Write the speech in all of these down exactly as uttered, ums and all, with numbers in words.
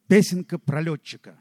Песенка про летчика.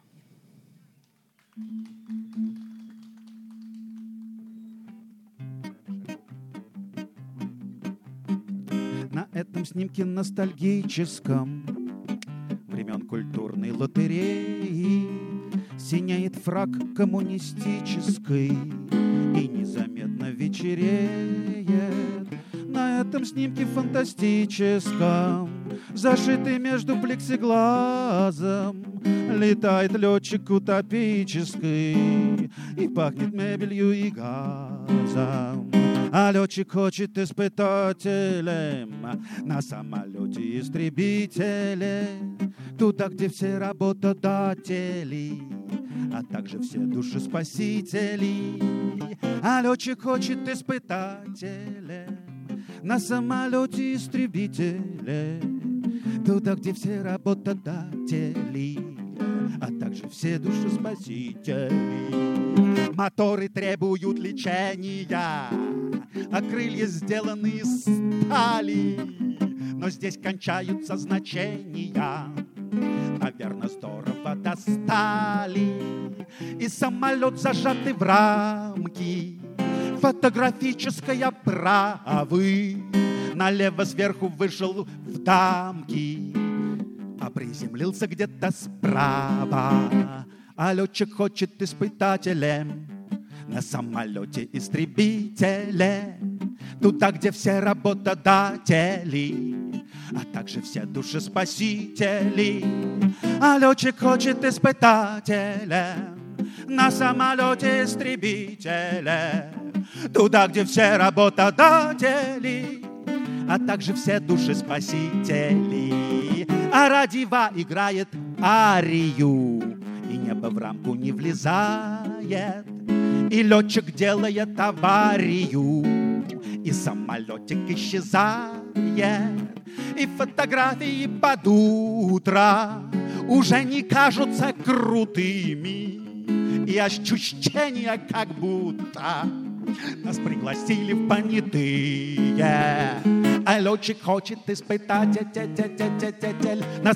На этом снимке ностальгическом времен культурной лотереи синеет фрак коммунистической и незаметно вечереет. На этом снимке фантастическом, зашитый между плексиглазом, летает летчик утопический и пахнет мебелью и газом. А летчик хочет испытателем на самолете-истребителе, туда, где все работодатели, а также все душеспасители. А летчик хочет испытателем на самолете-истребителе, туда, где все работодатели, а также все душеспасители. Моторы требуют лечения, а крылья сделаны из стали, но здесь кончаются значения. Наверное, здорово достали, и самолет зажатый в рамки фотографической оправы. Налево сверху вышел в дамки, а приземлился где-то справа. А летчик хочет испытателем на самолете-истребителе, туда, где все работодатели, а также все душеспасители. А летчик хочет испытателем на самолете-истребителе, туда, где все работодатели, а также все душеспасители. А радива играет арию, и небо в рамку не влезает, и летчик делает аварию, и самолетик исчезает, и фотографии под утро уже не кажутся крутыми, и ощущение, как будто нас пригласили в понятые. А летчик хочет испытать на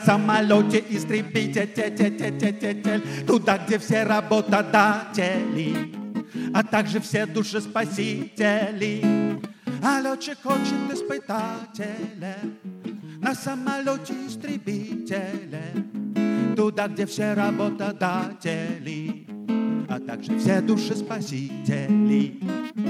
самолете-истребитель, туда, где все работодатели, а также все душеспасители. А летчик хочет испытателя на самолете-истребителе, туда, где все работодатели, а также все душеспасители.